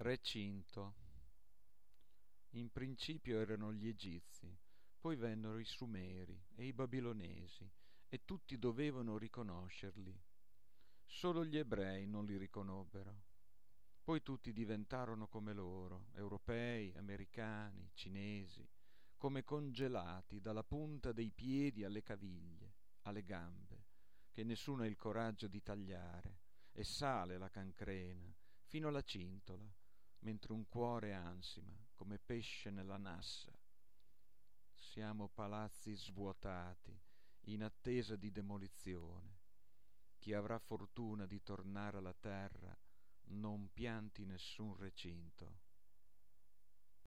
Recinto. In principio erano gli Egizi, poi vennero i Sumeri e i Babilonesi, e tutti dovevano riconoscerli. Solo gli ebrei non li riconobbero. Poi tutti diventarono come loro, europei, americani, cinesi, come congelati dalla punta dei piedi alle caviglie, alle gambe, che nessuno ha il coraggio di tagliare, e sale la cancrena fino alla cintola, mentre un cuore ansima come pesce nella nassa. Siamo palazzi svuotati, in attesa di demolizione. Chi avrà fortuna di tornare alla terra non pianti nessun recinto.